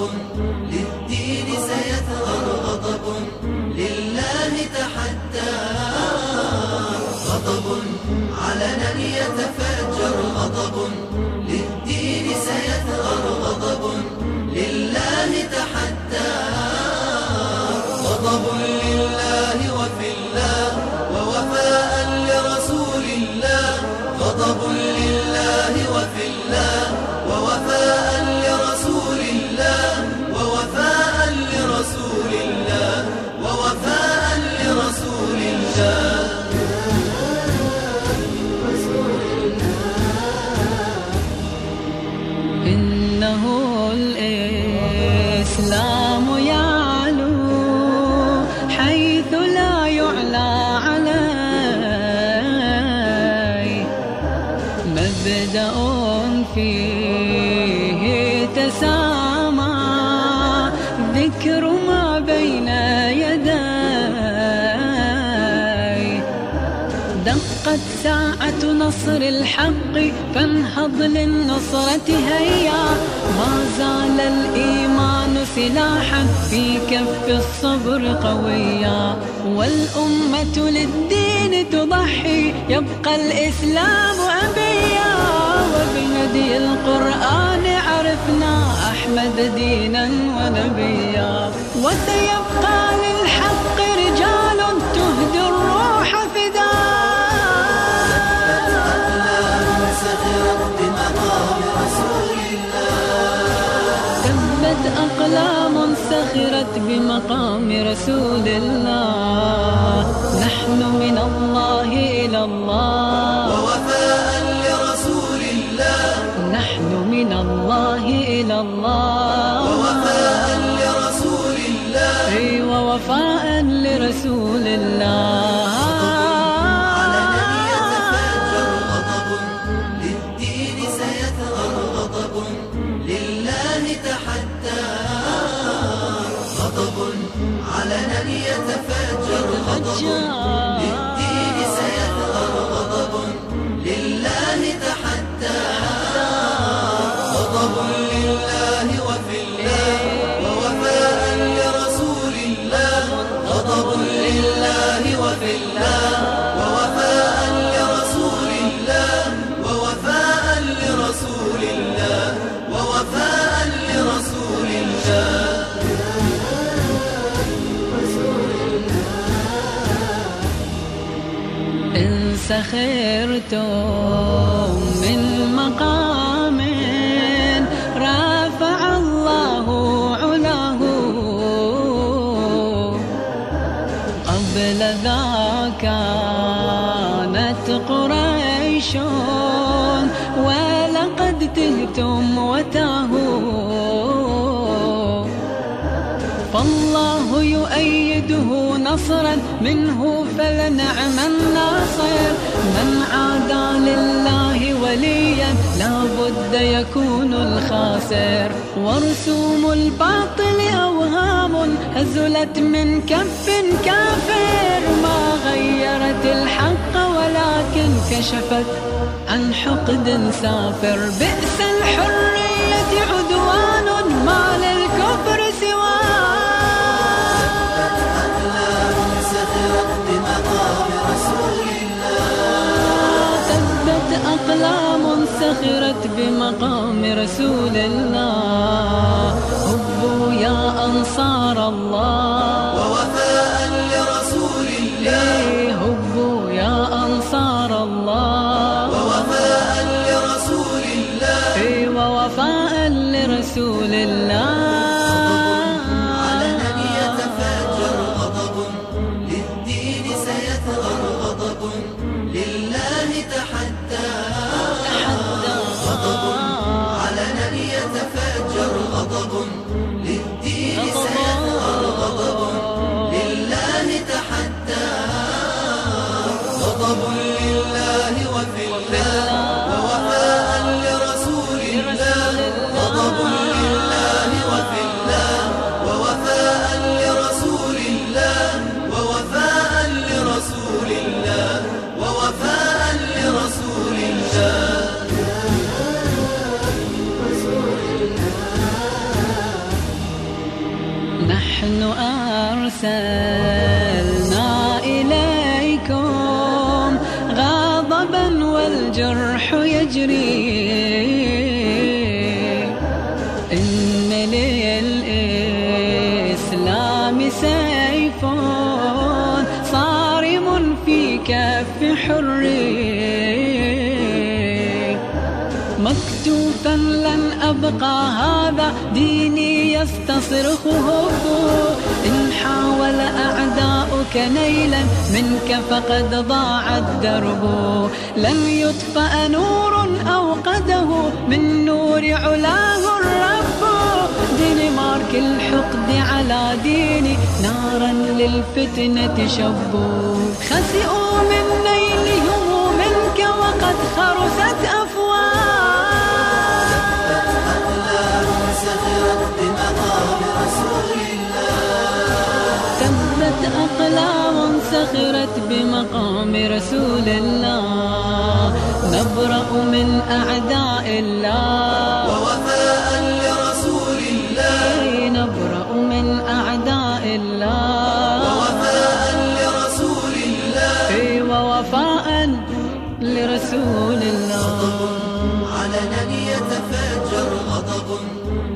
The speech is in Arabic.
للدين سيثأر غضب لله تحدى، غضب علنا يتفجر، غضب للدين سيثأر غضب لله تحدى، غضب لله وفي الله ووفاء لرسول الله، غضب لله وفي الله ووفاء لرسول الله، ووفاء لرسول الله، ووفاء لرسول الله. إنه الإسلام يعلو حيث لا يعلى عليه، مبدأ فيه تسامى ذكر ما بين يديه، دقت ساعة نصر الحق فانهض للنصرة هيا، ما زال الإيمان سلاحا في كف الصبر قويا، والأمة للدين تضحي يبقى الإسلام أبيا، وبهدي القرآن عرفنا أحمد دينا ونبيا، وسيبقى للحق رجال تهدي الروح فداء. تمت أقلام سخرت بمقام رسول الله، نحن من الله إلى الله ووفاء لرسول الله، نحن من الله إلى الله ووفاء لرسول الله، ووفاء لرسول الله. علنا يتفجر غضب للدين سيثأر غضب لله تحدى، غضب لله وفي الله ووفاء لرسول الله، غضب لله وفي الله ووفاء لرسول الله، ووفاء لرسول الله، ووفاء لرسول الله. إن سخرتم من مقام رفع الله علاه، قبل ذا كانت قريش ولقد تهتم وتاهوا، فالله يؤيده نصرا منه فلنعم الناصر، من عادى لله وليا لا بد يكون الخاسر، ورسوم الباطل أوهام هزلت من كف كافر، ما غيرت الحق ولكن كشفت عن حقد سافر، بئس الحرية عدوان ما للكفر سواه. أقلام سخرت بمقام رسول الله، هبوا يا أنصار الله ووفاء لرسول الله، هبوا يا أنصار الله ووفاء لرسول الله، ووفاء لرسول الله. علنا يتفجر غضب للدين سيثأر غضب لله تحدى، غضب علنا يتفجر غضب للدين سيثأر غضب لله تحدى، غضب لله وفي الله ووفاء لرسول الله، غضب لله وفي الله ووفاء لرسول الله، ووفاء لرسول الله، ووفاء لرسول الله. أرسلنا إليكم غضبا والجرح يجري، إن للإسلام سيف صارم في كف حر، مكتوفا لن أبقى هذا ديني يستصرخه، إن حاول أعداؤك نيلا منك فقد ضاع الدرب، لن يطفأ نور أوقده من نور علاه الرب، دنمارك الحقد على ديني نارا للفتنة شبوا، خسئوا من نيلهم منك وقد خرست أفواه، تبت أقلام سخرت بمقام رسول الله، نبرأ من أعداء الله ووفاء لرسول الله، نبرأ من أعداء الله ووفاء لرسول الله، ووفاء لرسول الله. علنا يتفجر غضب